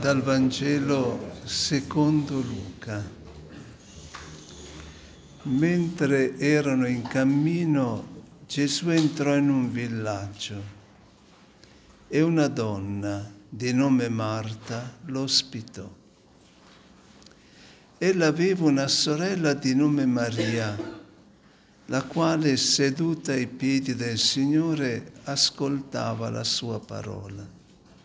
Dal Vangelo secondo Luca. Mentre erano in cammino, Gesù entrò in un villaggio e una donna di nome Marta lo ospitò. Ella aveva una sorella di nome Maria, la quale, seduta ai piedi del Signore, ascoltava la sua parola.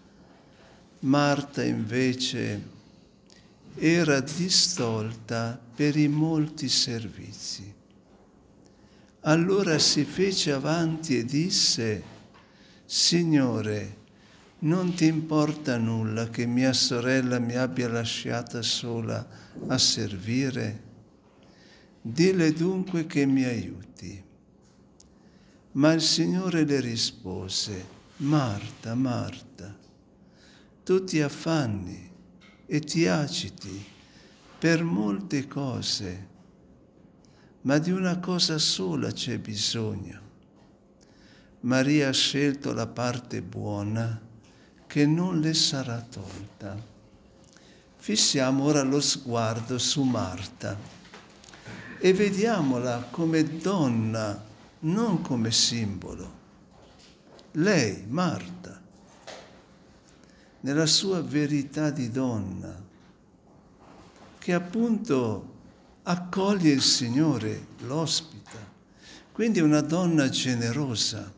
Marta invece era distolta per i molti servizi. Allora si fece avanti e disse: Signore, non ti importa nulla che mia sorella mi abbia lasciata sola a servire? Dille dunque che mi aiuti. Ma il Signore le rispose: Marta, Marta, tu ti affanni e ti agiti per molte cose, ma di una cosa sola c'è bisogno. Maria ha scelto la parte buona che non le sarà tolta. Fissiamo ora lo sguardo su Marta e vediamola come donna, non come simbolo. Lei, Marta, nella sua verità di donna, che appunto accoglie il Signore, l'ospita. Quindi è una donna generosa,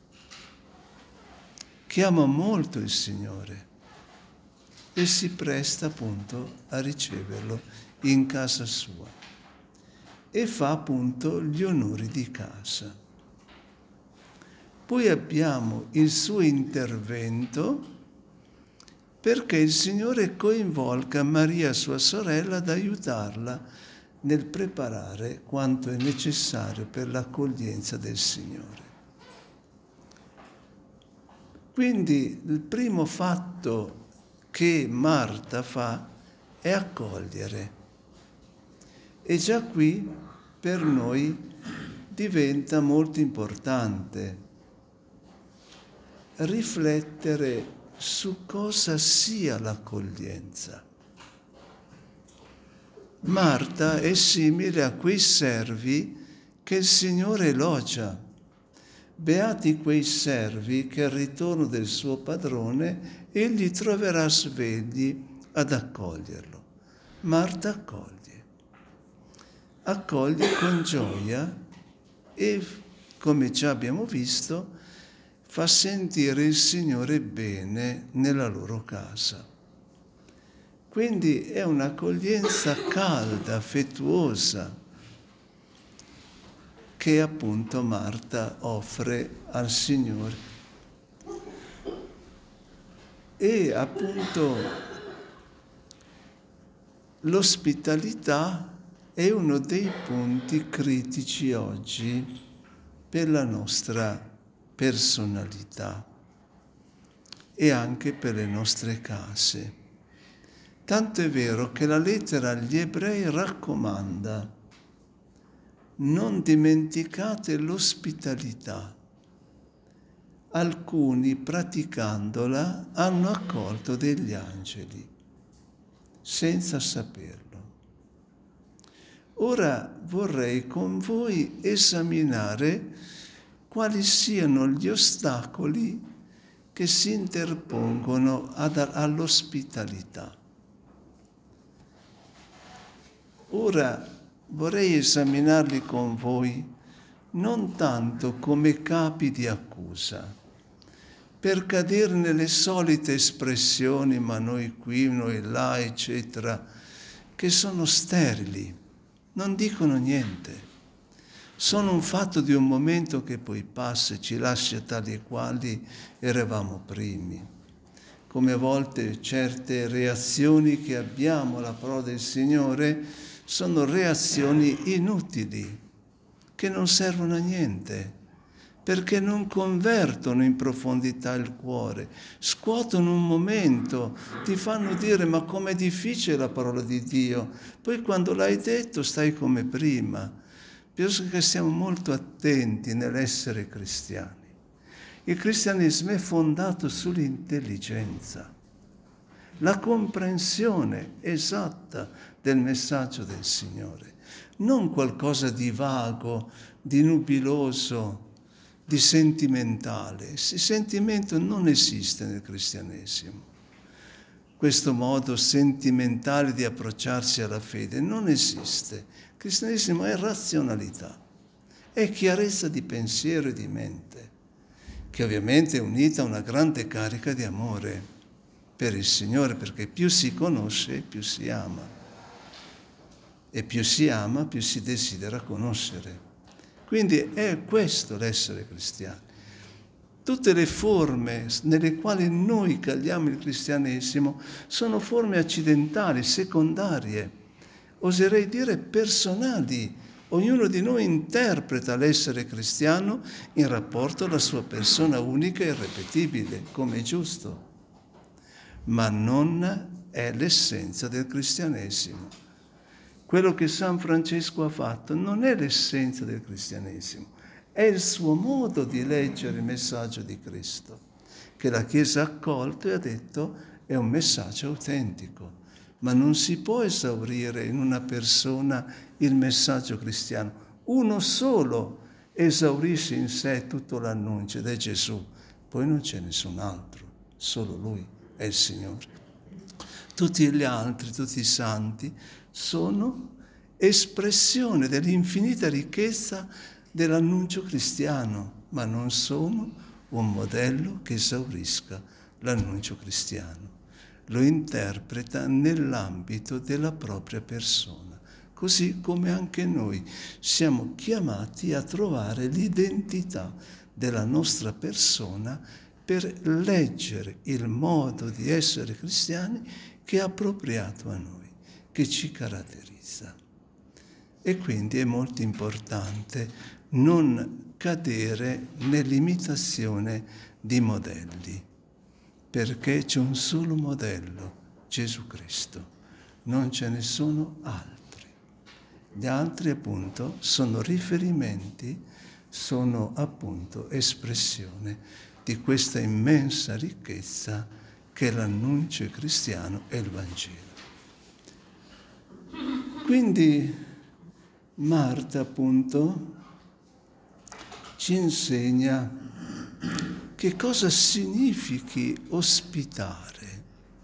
che ama molto il Signore e si presta appunto a riceverlo in casa sua e fa appunto gli onori di casa. Poi abbiamo il suo intervento perché il Signore coinvolga Maria, sua sorella, ad aiutarla nel preparare quanto è necessario per l'accoglienza del Signore. Quindi il primo fatto che Marta fa è accogliere. E già qui per noi diventa molto importante riflettere su cosa sia l'accoglienza. Marta è simile a quei servi che il Signore elogia. Beati quei servi che al ritorno del suo padrone egli troverà svegli ad accoglierlo. Marta accoglie con gioia e, come già abbiamo visto, fa sentire il Signore bene nella loro casa. Quindi è un'accoglienza calda, affettuosa, che appunto Marta offre al Signore. E appunto l'ospitalità è uno dei punti critici oggi per la nostra personalità e anche per le nostre case. Tanto è vero che la lettera agli Ebrei raccomanda: non dimenticate l'ospitalità. Alcuni, praticandola, hanno accolto degli angeli, senza saperlo. Ora vorrei con voi esaminare quali siano gli ostacoli che si interpongono all'ospitalità. Ora vorrei esaminarli con voi non tanto come capi di accusa, per cadere nelle solite espressioni, ma noi qui, noi là, eccetera, che sono sterili, non dicono niente. Sono un fatto di un momento che poi passa e ci lascia tali e quali eravamo primi. Come a volte certe reazioni che abbiamo alla parola del Signore sono reazioni inutili, che non servono a niente, perché non convertono in profondità il cuore, scuotono un momento, ti fanno dire ma com'è difficile la parola di Dio, poi quando l'hai detto stai come prima. Penso che stiamo molto attenti nell'essere cristiani. Il cristianesimo è fondato sull'intelligenza. la comprensione esatta del messaggio del Signore, non qualcosa di vago, di nubiloso, di sentimentale. Il sentimento non esiste nel cristianesimo. Questo modo sentimentale di approcciarsi alla fede non esiste. Il cristianesimo è razionalità, è chiarezza di pensiero e di mente, che ovviamente è unita a una grande carica di amore per il Signore, perché più si conosce, più si ama. E più si ama, più si desidera conoscere. Quindi è questo l'essere cristiani. Tutte le forme nelle quali noi cagliamo il cristianesimo sono forme accidentali, secondarie, oserei dire personali. Ognuno di noi interpreta l'essere cristiano in rapporto alla sua persona unica e irripetibile, come è giusto. Ma non è l'essenza del cristianesimo. Quello che San Francesco ha fatto non è l'essenza del cristianesimo, è il suo modo di leggere il messaggio di Cristo, che la Chiesa ha accolto e ha detto è un messaggio autentico, ma non si può esaurire in una persona il messaggio cristiano. Uno solo esaurisce in sé tutto l'annuncio ed è Gesù, poi non c'è nessun altro, solo Lui è il Signore. Tutti gli altri, tutti i santi, sono espressione dell'infinita ricchezza dell'annuncio cristiano, ma non sono un modello che esaurisca l'annuncio cristiano. Lo interpreta nell'ambito della propria persona, così come anche noi siamo chiamati a trovare l'identità della nostra persona per leggere il modo di essere cristiani che è appropriato a noi, che ci caratterizza. E quindi è molto importante non cadere nell'imitazione di modelli, perché c'è un solo modello, Gesù Cristo, non ce ne sono altri. Gli altri appunto sono riferimenti, sono appunto espressione di questa immensa ricchezza che è l'annuncio cristiano e il Vangelo. Quindi Marta appunto ci insegna che cosa significhi ospitare.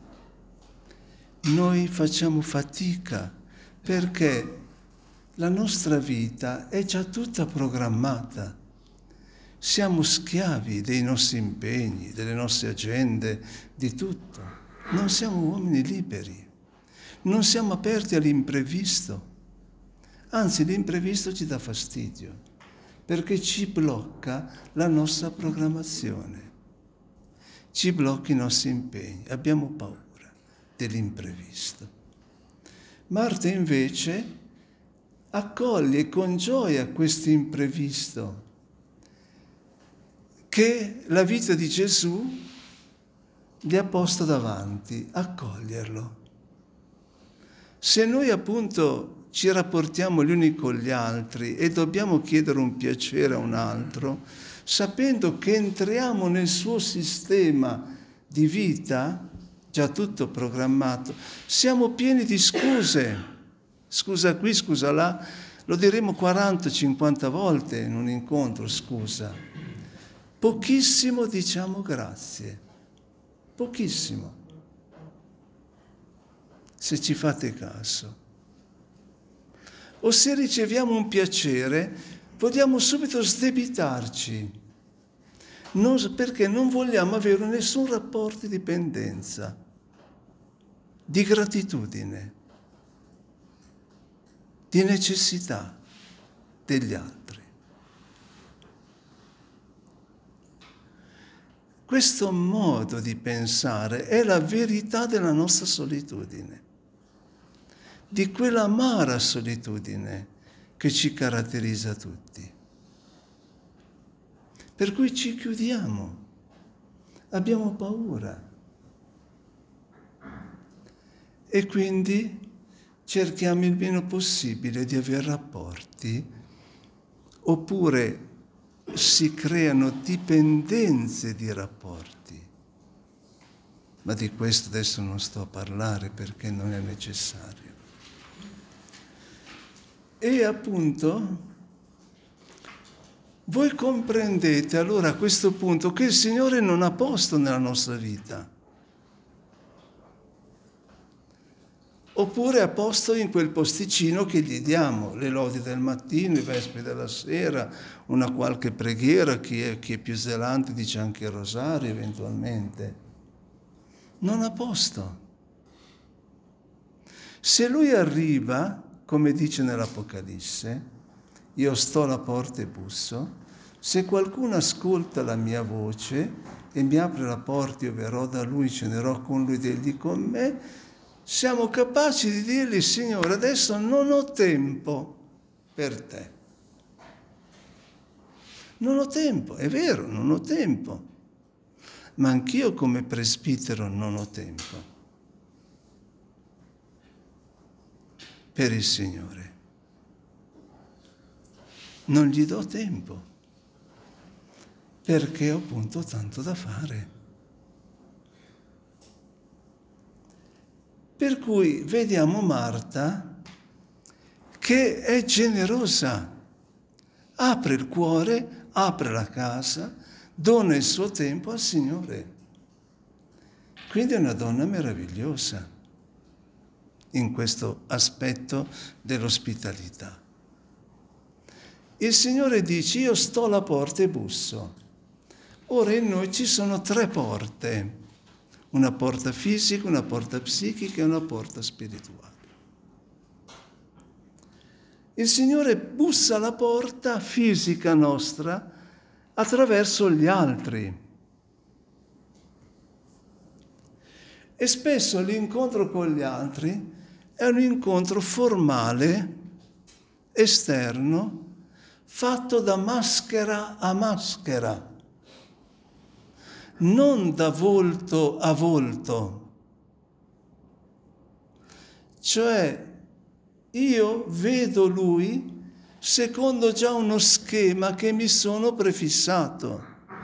Noi facciamo fatica perché la nostra vita è già tutta programmata. Siamo schiavi dei nostri impegni, delle nostre agende, di tutto. Non siamo uomini liberi. Non siamo aperti all'imprevisto. Anzi, l'imprevisto ci dà fastidio, perché ci blocca la nostra programmazione. Ci blocca i nostri impegni. Abbiamo paura dell'imprevisto. Marta invece accoglie con gioia questo imprevisto, che la vita di Gesù gli ha posto davanti, accoglierlo. Se noi appunto ci rapportiamo gli uni con gli altri e dobbiamo chiedere un piacere a un altro, sapendo che entriamo nel suo sistema di vita, già tutto programmato, siamo pieni di scuse. Scusa qui, scusa là, lo diremo 40-50 volte in un incontro, scusa. Pochissimo diciamo grazie, pochissimo, se ci fate caso. O se riceviamo un piacere, vogliamo subito sdebitarci, perché non vogliamo avere nessun rapporto di dipendenza, di gratitudine, di necessità degli altri. Questo modo di pensare è la verità della nostra solitudine, di quell'amara solitudine che ci caratterizza tutti. Per cui ci chiudiamo, abbiamo paura e quindi cerchiamo il meno possibile di avere rapporti, oppure si creano dipendenze di rapporti. ma di questo adesso non sto a parlare perché non è necessario. E appunto voi comprendete allora a questo punto che il Signore non ha posto nella nostra vita, oppure ha posto in quel posticino che gli diamo, le lodi del mattino, i vespri della sera, una qualche preghiera, chi è più zelante dice anche il rosario eventualmente. Non ha posto. Se Lui arriva, come dice nell'Apocalisse, io sto alla porta e busso, se qualcuno ascolta la mia voce e mi apre la porta, io verrò da Lui, cenerò con Lui ed Egli con me, siamo capaci di dirgli, Signore, adesso non ho tempo per te. Non ho tempo, è vero, non ho tempo, ma anch'io come presbitero non ho tempo per il Signore. Non gli do tempo, perché ho appunto tanto da fare. Per cui vediamo Marta che è generosa, apre il cuore, apre la casa, dona il suo tempo al Signore. Quindi è una donna meravigliosa in questo aspetto dell'ospitalità. Il Signore dice, io sto alla porta e busso. Ora in noi ci sono 3 porte, una porta fisica, una porta psichica e una porta spirituale. Il Signore bussa alla porta fisica nostra attraverso gli altri. E spesso l'incontro con gli altri è un incontro formale, esterno, fatto da maschera a maschera, non da volto a volto. Cioè, io vedo Lui secondo già uno schema che mi sono prefissato.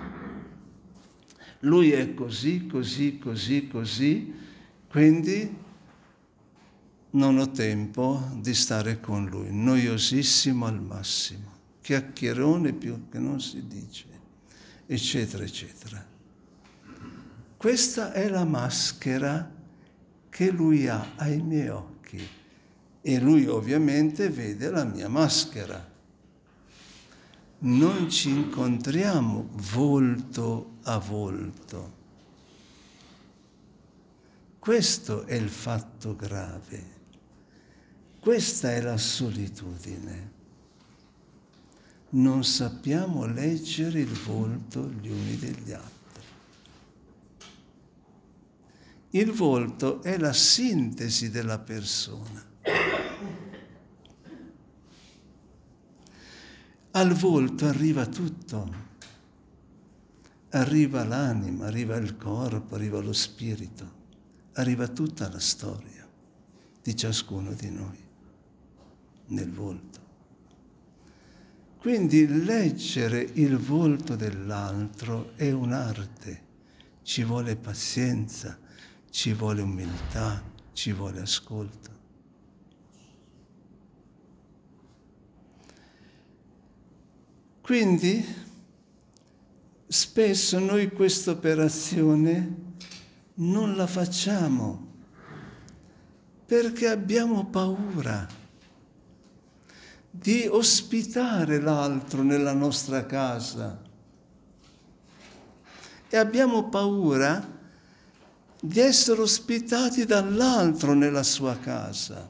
Lui è così, così, così, così, quindi non ho tempo di stare con Lui, noiosissimo al massimo. Chiacchierone più che non si dice, eccetera, eccetera. Questa è la maschera che Lui ha ai miei occhi e Lui ovviamente vede la mia maschera. Non ci incontriamo volto a volto. Questo è il fatto grave. Questa è la solitudine. Non sappiamo leggere il volto gli uni degli altri. Il volto è la sintesi della persona. Al volto arriva tutto. Arriva l'anima, arriva il corpo, arriva lo spirito, arriva tutta la storia di ciascuno di noi nel volto. Quindi leggere il volto dell'altro è un'arte, ci vuole pazienza, ci vuole umiltà, ci vuole ascolto. Quindi spesso noi questa operazione non la facciamo perché abbiamo paura di ospitare l'altro nella nostra casa e abbiamo paura di essere ospitati dall'altro nella sua casa.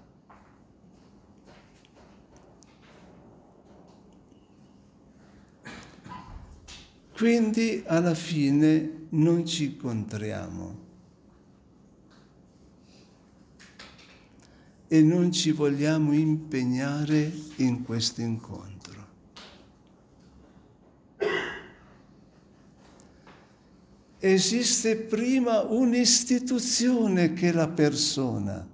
Quindi alla fine non ci incontriamo e non ci vogliamo impegnare in questo incontro. Esiste prima un'istituzione che la persona.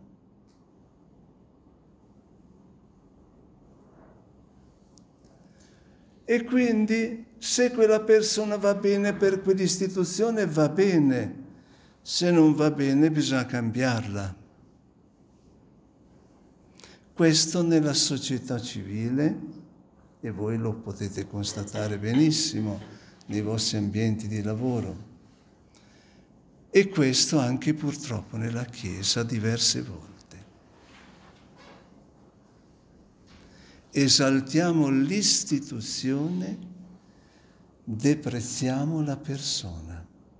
E quindi se quella persona va bene per quell'istituzione va bene, Se non va bene bisogna cambiarla. Questo nella società civile, e voi lo potete constatare benissimo nei vostri ambienti di lavoro, e questo anche purtroppo nella Chiesa diverse volte. Esaltiamo l'istituzione, deprezziamo la persona.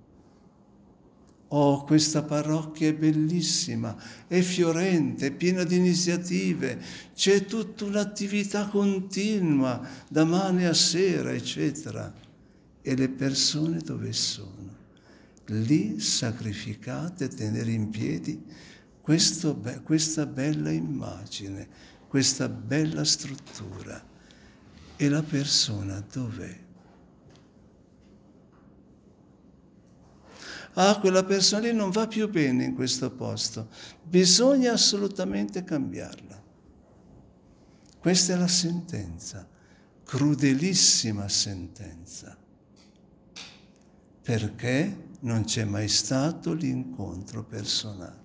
Oh, questa parrocchia è bellissima, è fiorente, è piena di iniziative, c'è tutta un'attività continua, da mane a sera, eccetera. E le persone dove sono? Lì sacrificate a tenere in piedi questa bella immagine, questa bella struttura. E la persona dov'è? Ah, quella persona lì non va più bene in questo posto, bisogna assolutamente cambiarla. Questa è la sentenza, crudelissima sentenza, perché non c'è mai stato l'incontro personale.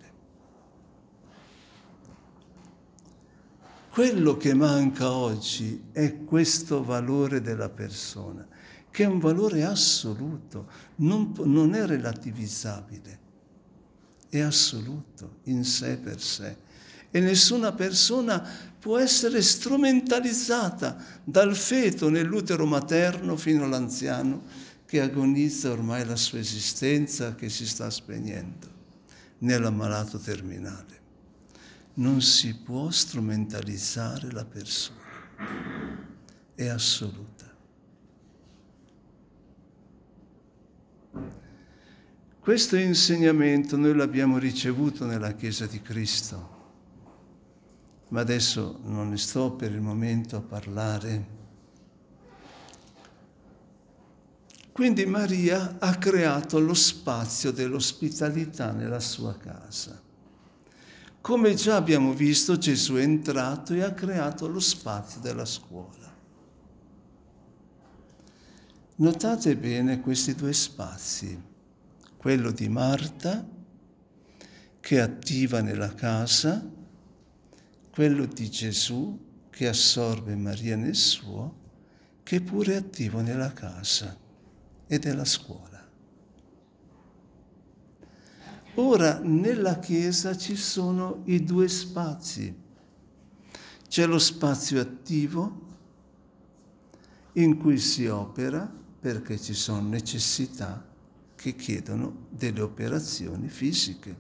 Quello che manca oggi è questo valore della persona, che è un valore assoluto, non è relativizzabile, è assoluto in sé per sé. E nessuna persona può essere strumentalizzata dal feto nell'utero materno fino all'anziano che agonizza ormai la sua esistenza, che si sta spegnendo, nell'ammalato terminale. Non si può strumentalizzare la persona, è assoluta. Questo insegnamento noi l'abbiamo ricevuto nella Chiesa di Cristo, ma adesso non ne sto per il momento a parlare. Quindi Maria ha creato lo spazio dell'ospitalità nella sua casa. Come già abbiamo visto, Gesù è entrato e ha creato lo spazio della scuola. Notate bene questi due spazi, quello di Marta, che è attiva nella casa, quello di Gesù, che assorbe Maria nel suo, che pure è attivo nella casa e della scuola. Ora, nella Chiesa ci sono i due spazi. C'è lo spazio attivo, in cui si opera perché ci sono necessità che chiedono delle operazioni fisiche.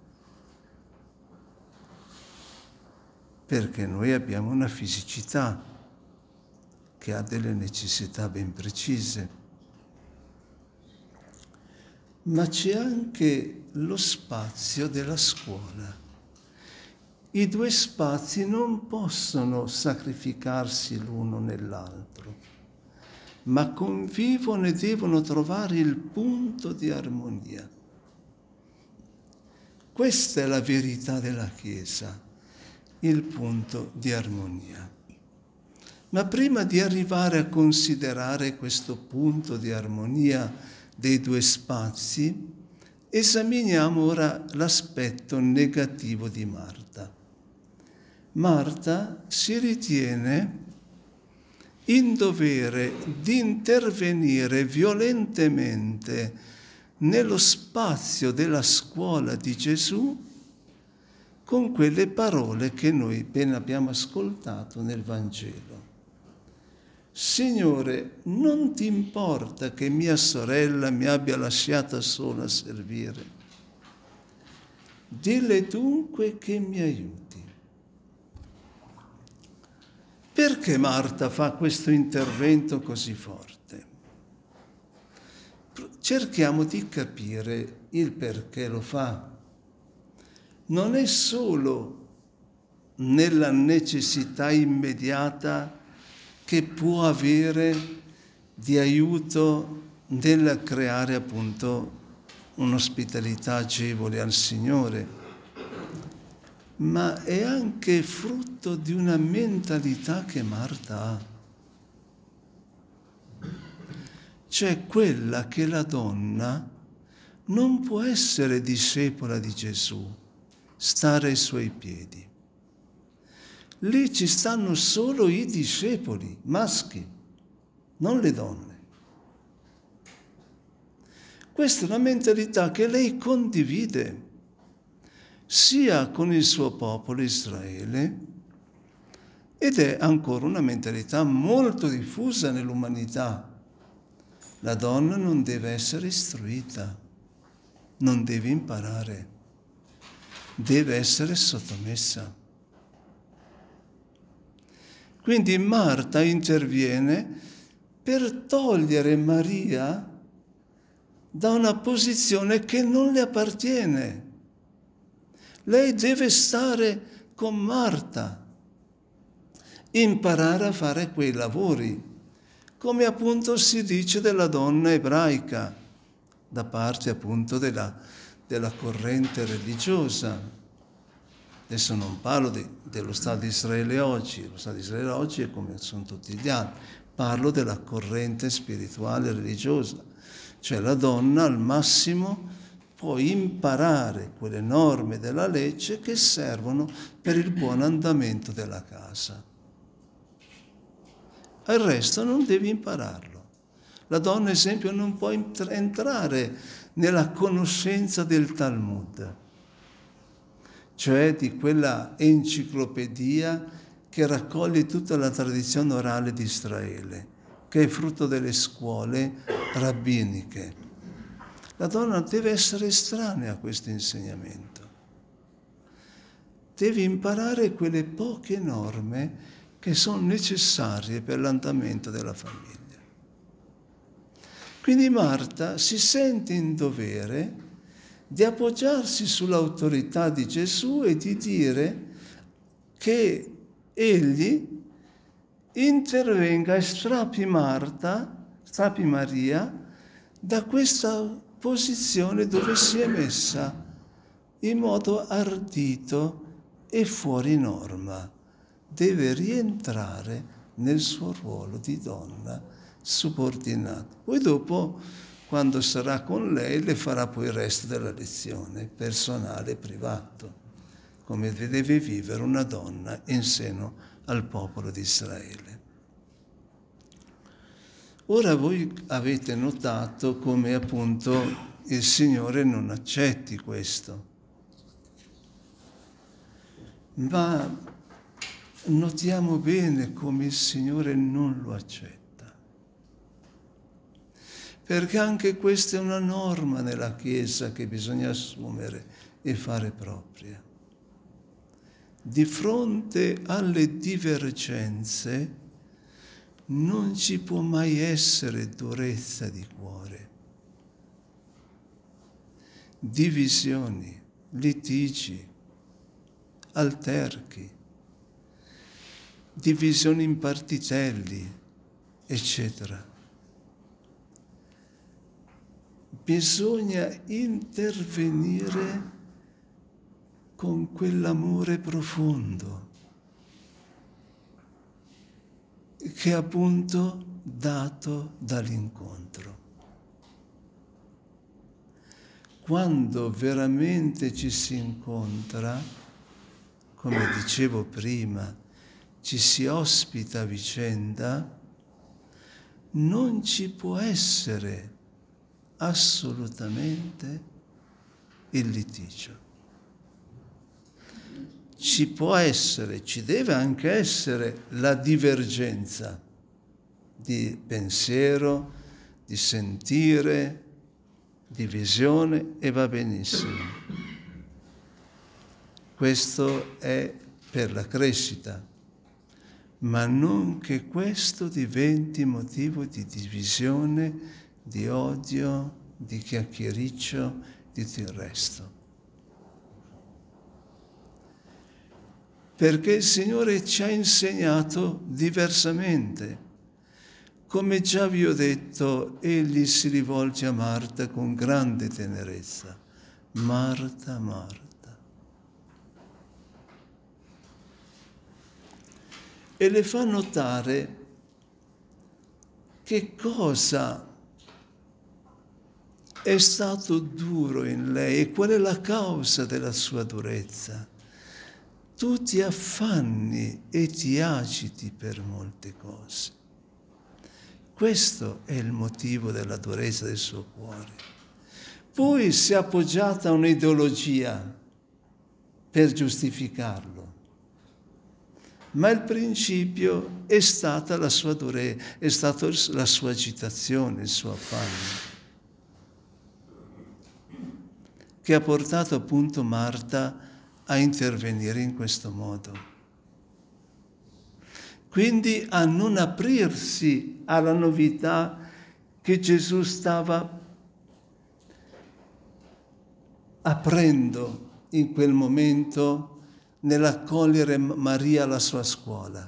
Perché noi abbiamo una fisicità che ha delle necessità ben precise. Ma c'è anche lo spazio della scuola. I due spazi non possono sacrificarsi l'uno nell'altro, ma convivono e devono trovare il punto di armonia. Questa è la verità della Chiesa, il punto di armonia. Ma prima di arrivare a considerare questo punto di armonia dei due spazi, esaminiamo ora l'aspetto negativo di Marta. Marta si ritiene in dovere di intervenire violentemente nello spazio della scuola di Gesù con quelle parole che noi appena abbiamo ascoltato nel Vangelo. Signore, non ti importa che mia sorella mi abbia lasciata sola a servire? Dille dunque che mi aiuti. Perché Marta fa questo intervento così forte? Cerchiamo di capire il perché lo fa. Non è solo nella necessità immediata che può avere di aiuto nel creare appunto un'ospitalità agevole al Signore, ma è anche frutto di una mentalità che Marta ha. Cioè quella che la donna non può essere discepola di Gesù, stare ai suoi piedi. Lì ci stanno solo i discepoli, maschi, non le donne. Questa è una mentalità che lei condivide sia con il suo popolo Israele ed è ancora una mentalità molto diffusa nell'umanità. La donna non deve essere istruita, non deve imparare, deve essere sottomessa. Quindi Marta interviene per togliere Maria da una posizione che non le appartiene. Lei deve stare con Marta, imparare a fare quei lavori, come appunto si dice della donna ebraica, da parte appunto della corrente religiosa. Adesso non parlo dello Stato di Israele oggi, lo Stato di Israele oggi è come sono tutti gli altri, parlo della corrente spirituale e religiosa, cioè la donna al massimo può imparare quelle norme della legge che servono per il buon andamento della casa. Il resto non devi impararlo. La donna, ad esempio, non può entrare nella conoscenza del Talmud, cioè di quella enciclopedia che raccoglie tutta la tradizione orale di Israele, che è frutto delle scuole rabbiniche. La donna deve essere estranea a questo insegnamento. Deve imparare quelle poche norme che sono necessarie per l'andamento della famiglia. Quindi Marta si sente in dovere di appoggiarsi sull'autorità di Gesù e di dire che egli intervenga e strappi Maria da questa posizione dove si è messa in modo ardito e fuori norma. Deve rientrare nel suo ruolo di donna subordinata. Poi dopo, quando sarà con lei, le farà poi il resto della lezione, personale e privato, come deve vivere una donna in seno al popolo di Israele. Ora voi avete notato come appunto il Signore non accetti questo, ma notiamo bene come il Signore non lo accetta. Perché anche questa è una norma nella Chiesa che bisogna assumere e fare propria. Di fronte alle divergenze non ci può mai essere durezza di cuore. Divisioni, litigi, alterchi, divisioni in partitelli, eccetera. Bisogna intervenire con quell'amore profondo che è appunto dato dall'incontro. Quando veramente ci si incontra, come dicevo prima, ci si ospita a vicenda, non ci può essere assolutamente il litigio. Ci può essere, ci deve anche essere la divergenza di pensiero, di sentire, di visione e va benissimo. Questo è per la crescita, ma non che questo diventi motivo di divisione, di odio, di chiacchiericcio, di tutto il resto. Perché il Signore ci ha insegnato diversamente. Come già vi ho detto, Egli si rivolge a Marta con grande tenerezza. Marta, Marta. E le fa notare che cosa è stato duro in lei. E qual è la causa della sua durezza? Tu ti affanni e ti agiti per molte cose. Questo è il motivo della durezza del suo cuore. Poi si è appoggiata a un'ideologia per giustificarlo, ma il principio è stata la sua durezza, è stata la sua agitazione, il suo affanno, che ha portato appunto Marta a intervenire in questo modo. Quindi a non aprirsi alla novità che Gesù stava aprendo in quel momento nell'accogliere Maria alla sua scuola.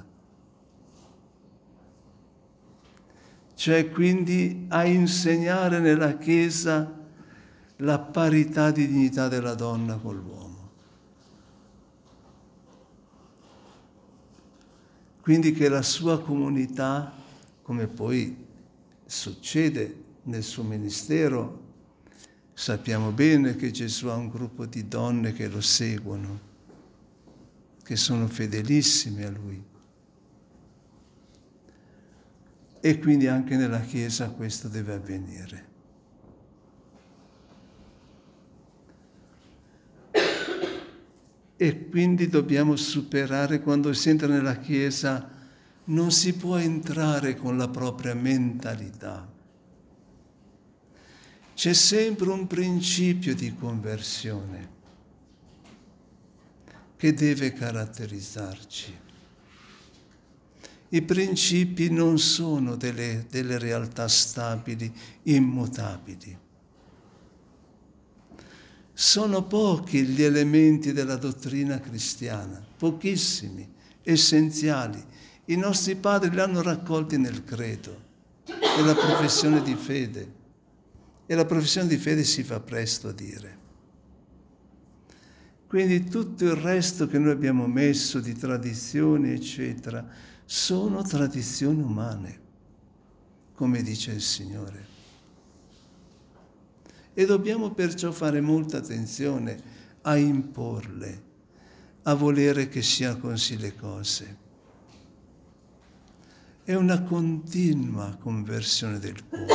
Cioè quindi a insegnare nella Chiesa la parità di dignità della donna con l'uomo. Quindi che la sua comunità, come poi succede nel suo ministero, sappiamo bene che Gesù ha un gruppo di donne che lo seguono, che sono fedelissime a Lui. E quindi anche nella Chiesa questo deve avvenire. E quindi dobbiamo superare, quando si entra nella Chiesa, non si può entrare con la propria mentalità. C'è sempre un principio di conversione che deve caratterizzarci. I principi non sono delle realtà stabili, immutabili. Sono pochi gli elementi della dottrina cristiana, pochissimi, essenziali. I nostri padri li hanno raccolti nel credo, nella professione di fede. E la professione di fede si fa presto a dire. Quindi tutto il resto che noi abbiamo messo di tradizioni, eccetera, sono tradizioni umane, come dice il Signore. E dobbiamo perciò fare molta attenzione a imporle, a volere che siano così le cose. È una continua conversione del cuore.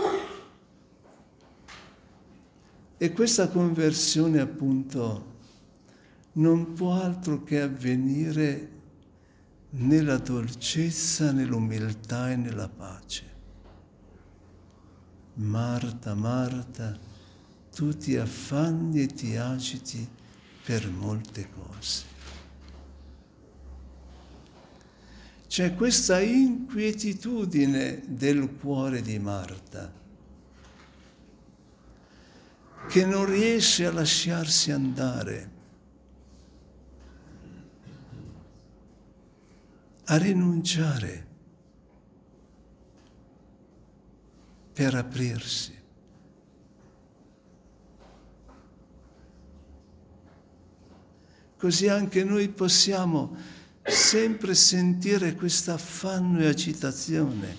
E questa conversione, appunto, non può altro che avvenire nella dolcezza, nell'umiltà e nella pace. Marta, Marta, tu ti affanni e ti agiti per molte cose. C'è questa inquietudine del cuore di Marta, che non riesce a lasciarsi andare, a rinunciare per aprirsi. Così anche noi possiamo sempre sentire questo affanno e agitazione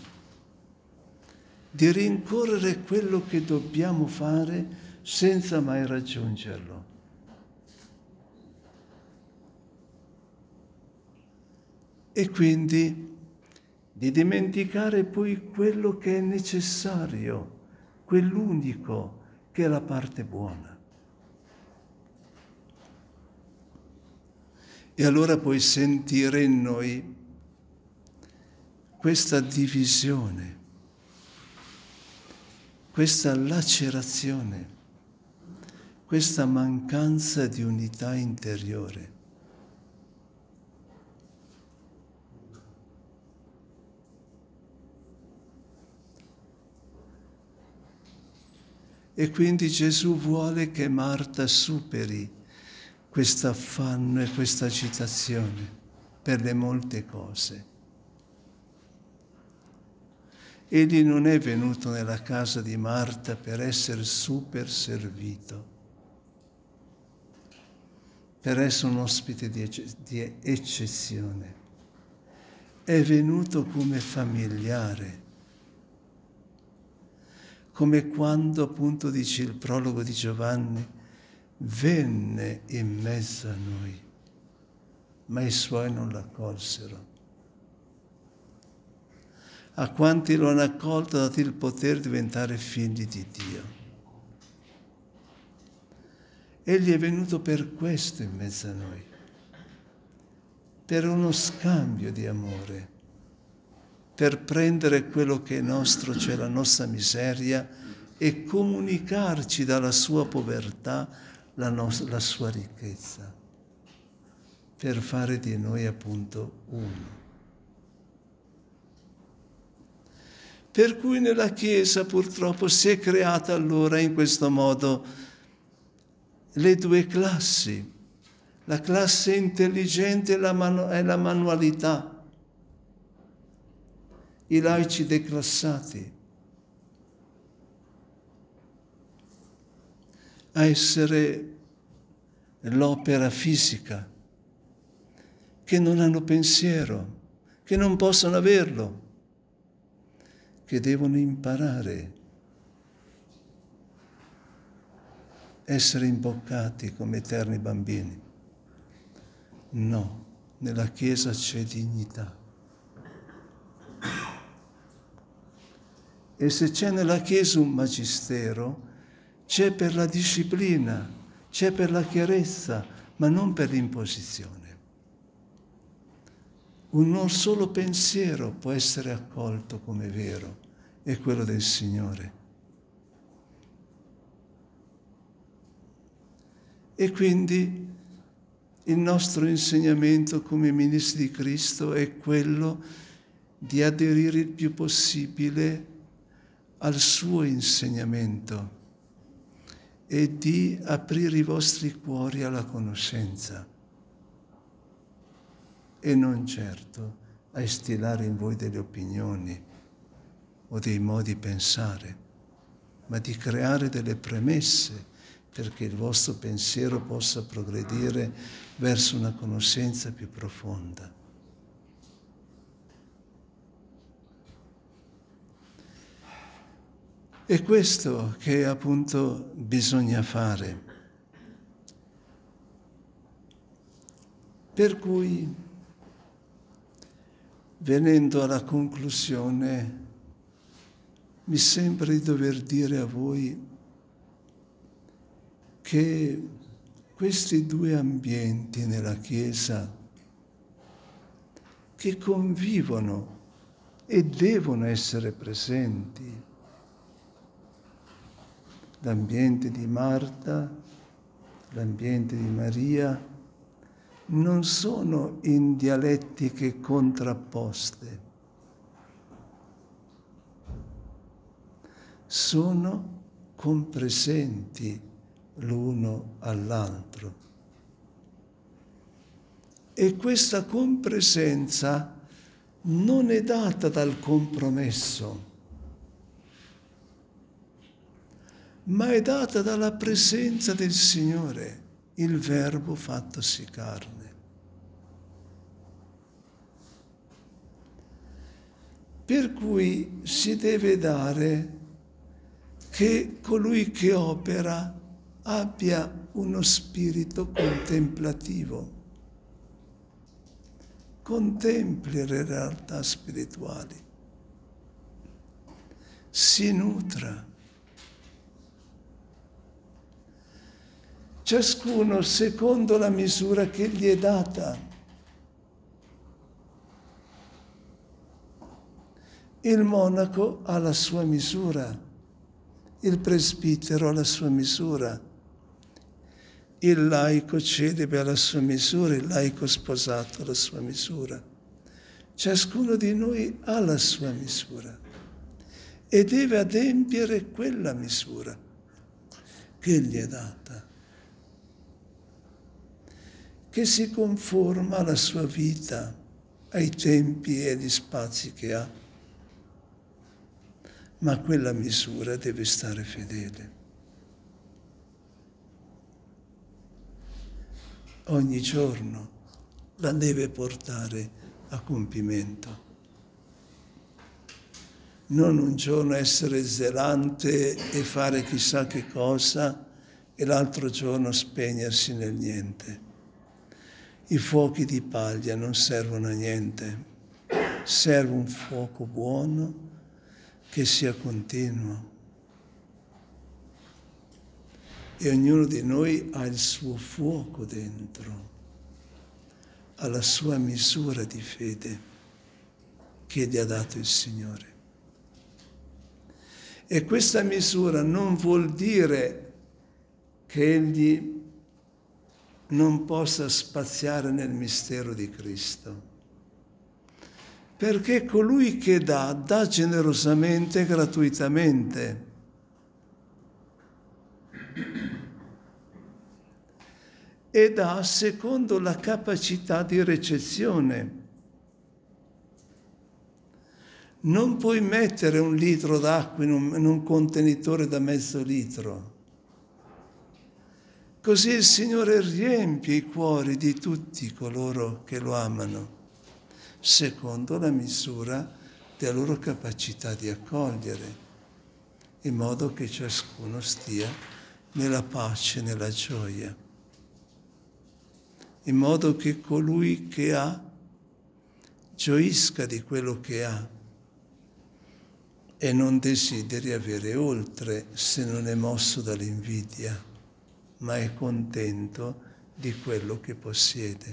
di rincorrere quello che dobbiamo fare senza mai raggiungerlo. E quindi di dimenticare poi quello che è necessario, quell'unico che è la parte buona. E allora puoi sentire in noi questa divisione, questa lacerazione, questa mancanza di unità interiore. E quindi Gesù vuole che Marta superi questo affanno e questa agitazione per le molte cose. Egli non è venuto nella casa di Marta per essere super servito, per essere un ospite di eccezione. È venuto come familiare, come quando, appunto, dice il prologo di Giovanni, venne in mezzo a noi, ma i suoi non l'accolsero. A quanti lo hanno accolto ha dato il potere di diventare figli di Dio. Egli è venuto per questo in mezzo a noi, per uno scambio di amore, per prendere quello che è nostro, cioè la nostra miseria, e comunicarci dalla sua povertà la sua ricchezza, per fare di noi appunto uno. Per cui nella Chiesa purtroppo si è creata allora in questo modo le due classi, la classe intelligente e la manualità, i laici declassati, a essere l'opera fisica, che non hanno pensiero, che non possono averlo, che devono imparare a essere imboccati come eterni bambini. No, nella Chiesa c'è dignità. E se c'è nella Chiesa un magistero, c'è per la disciplina, c'è per la chiarezza, ma non per l'imposizione. Un solo pensiero può essere accolto come vero, è quello del Signore. E quindi il nostro insegnamento come ministri di Cristo è quello di aderire il più possibile al suo insegnamento e di aprire i vostri cuori alla conoscenza e non certo a instillare in voi delle opinioni o dei modi di pensare, ma di creare delle premesse perché il vostro pensiero possa progredire verso una conoscenza più profonda. È questo che appunto bisogna fare. Per cui, venendo alla conclusione, mi sembra di dover dire a voi che questi due ambienti nella Chiesa che convivono e devono essere presenti, l'ambiente di Marta, l'ambiente di Maria, non sono in dialettiche contrapposte, sono compresenti l'uno all'altro. E questa compresenza non è data dal compromesso, ma è data dalla presenza del Signore, il Verbo fattosi carne. Per cui si deve dare che colui che opera abbia uno spirito contemplativo, contempli le realtà spirituali, si nutra. Ciascuno secondo la misura che gli è data. Il monaco ha la sua misura, il presbitero ha la sua misura, il laico celibe ha la sua misura, il laico sposato ha la sua misura. Ciascuno di noi ha la sua misura e deve adempiere quella misura che gli è data, che si conforma alla sua vita, ai tempi e agli spazi che ha. Ma quella misura deve stare fedele. Ogni giorno la deve portare a compimento. non un giorno essere zelante e fare chissà che cosa e l'altro giorno spegnersi nel niente. I fuochi di paglia non servono a niente, serve un fuoco buono che sia continuo. E ognuno di noi ha il suo fuoco dentro, ha la sua misura di fede che gli ha dato il Signore. E questa misura non vuol dire che egli non possa spaziare nel mistero di Cristo, perché colui che dà generosamente e gratuitamente. E dà secondo la capacità di ricezione. Non puoi mettere 1 litro d'acqua in un contenitore da mezzo litro. Così il Signore riempie i cuori di tutti coloro che lo amano, secondo la misura della loro capacità di accogliere, in modo che ciascuno stia nella pace, nella gioia, in modo che colui che ha gioisca di quello che ha e non desideri avere oltre se non è mosso dall'invidia, ma è contento di quello che possiede.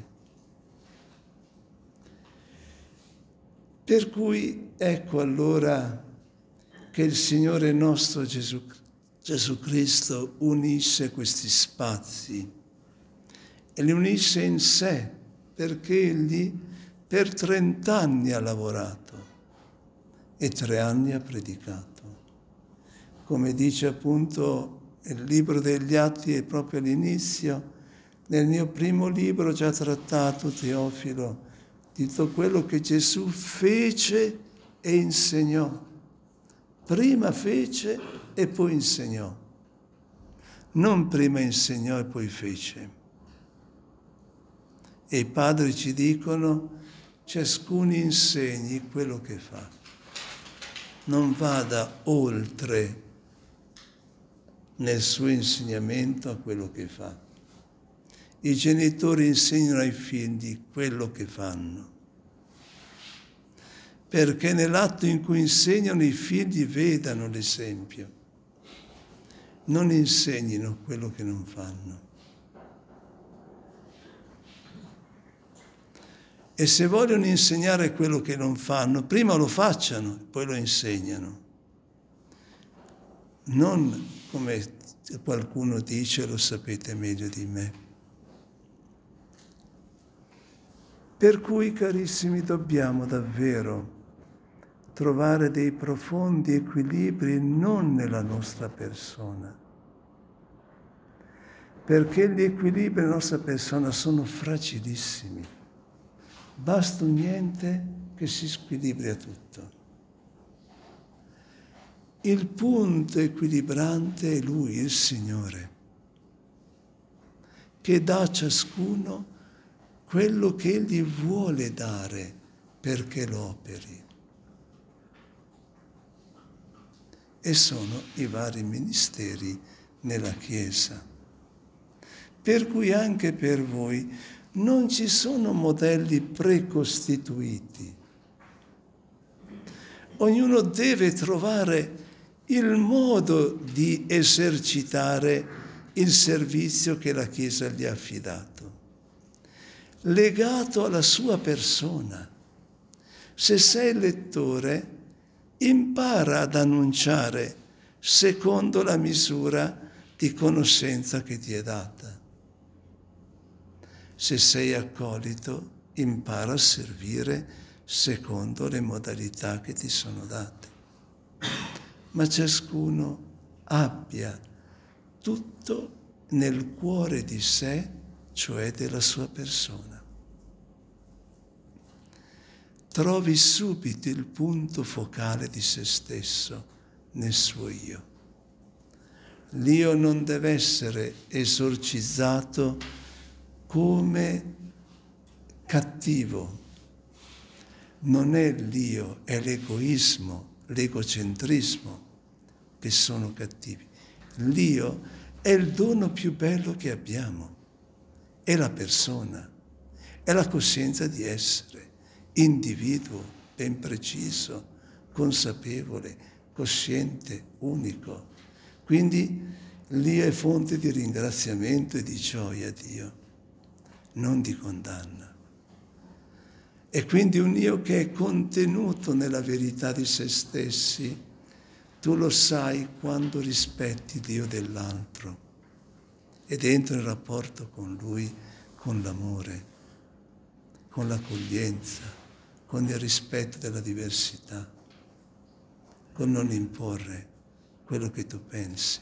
Per cui ecco allora che il Signore nostro Gesù Cristo unisce questi spazi e li unisce in sé, perché Egli per 30 anni ha lavorato e 3 anni ha predicato. Come dice appunto il libro degli Atti, è proprio all'inizio, nel mio primo libro ho già trattato, Teofilo, di tutto quello che Gesù fece e insegnò. Prima fece e poi insegnò. Non prima insegnò e poi fece. E i padri ci dicono, ciascuno insegni quello che fa. Non vada oltre nel suo insegnamento a quello che fa. I genitori insegnano ai figli quello che fanno, perché nell'atto in cui insegnano i figli vedano l'esempio, non insegnino quello che non fanno. E se vogliono insegnare quello che non fanno, prima lo facciano, poi lo insegnano. Non come qualcuno dice, lo sapete meglio di me. Per cui, carissimi, dobbiamo davvero trovare dei profondi equilibri non nella nostra persona, perché gli equilibri della nostra persona sono fragilissimi. Basta un niente che si squilibria tutto. Il punto equilibrante è Lui, il Signore, che dà a ciascuno quello che Egli vuole dare perché lo operi. E sono i vari ministeri nella Chiesa. Per cui anche per voi non ci sono modelli precostituiti. Ognuno deve trovare il modo di esercitare il servizio che la Chiesa gli ha affidato, legato alla sua persona. Se sei lettore, impara ad annunciare secondo la misura di conoscenza che ti è data. Se sei accolito, impara a servire secondo le modalità che ti sono date. Ma ciascuno abbia tutto nel cuore di sé, cioè della sua persona. Trovi subito il punto focale di se stesso nel suo io. L'io non deve essere esorcizzato come cattivo. Non è l'io, è l'egoismo l'egocentrismo che sono cattivi. L'io è il dono più bello che abbiamo, è la persona, è la coscienza di essere individuo ben preciso, consapevole, cosciente, unico. Quindi l'io è fonte di ringraziamento e di gioia a Dio, non di condanna. E quindi un io che è contenuto nella verità di se stessi, tu lo sai quando rispetti Dio dell'altro ed entri in rapporto con Lui con l'amore, con l'accoglienza, con il rispetto della diversità, con non imporre quello che tu pensi.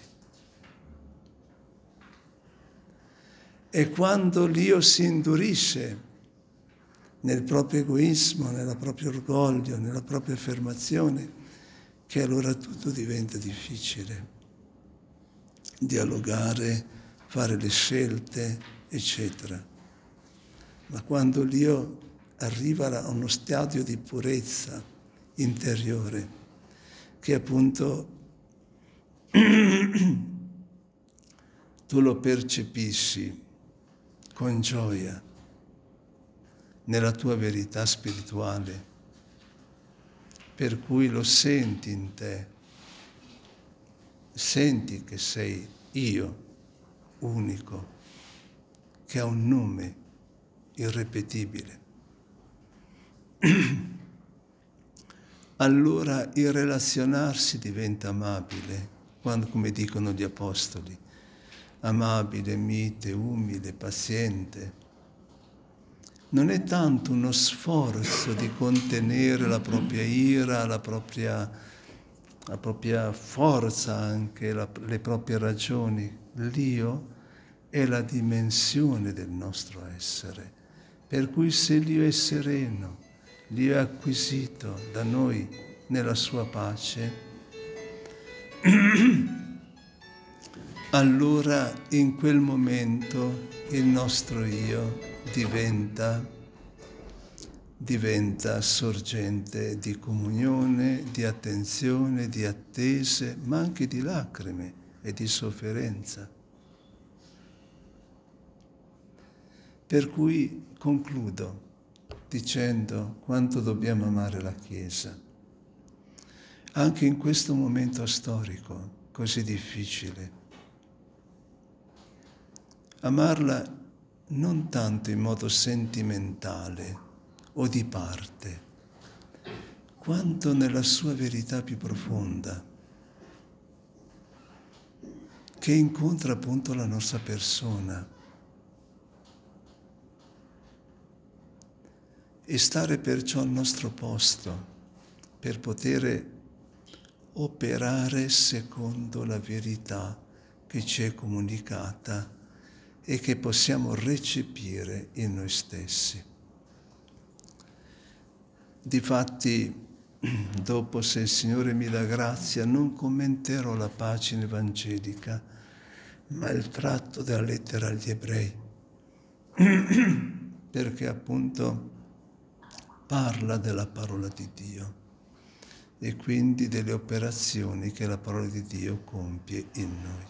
E quando l'io si indurisce nel proprio egoismo, nel proprio orgoglio, nella propria affermazione, che allora tutto diventa difficile. Dialogare, fare le scelte, eccetera. Ma quando l'io arriva a uno stadio di purezza interiore, che appunto tu lo percepisci con gioia nella tua verità spirituale, per cui lo senti in te, senti che sei io, unico, che ha un nome irripetibile. Allora il relazionarsi diventa amabile, quando, come dicono gli apostoli, amabile, mite, umile, paziente. Non è tanto uno sforzo di contenere la propria ira, la propria forza, anche le proprie ragioni. L'io è la dimensione del nostro essere, per cui se l'io è sereno, l'io è acquisito da noi nella sua pace, allora in quel momento il nostro io diventa sorgente di comunione, di attenzione, di attese, ma anche di lacrime e di sofferenza. Per cui concludo dicendo quanto dobbiamo amare la Chiesa, anche in questo momento storico così difficile. Amarla non tanto in modo sentimentale o di parte, quanto nella sua verità più profonda, che incontra appunto la nostra persona. E stare perciò al nostro posto per poter operare secondo la verità che ci è comunicata e che possiamo recepire in noi stessi. Difatti, dopo, se il Signore mi dà grazia, non commenterò la pagina evangelica, ma il tratto della lettera agli Ebrei, perché appunto parla della parola di Dio e quindi delle operazioni che la parola di Dio compie in noi.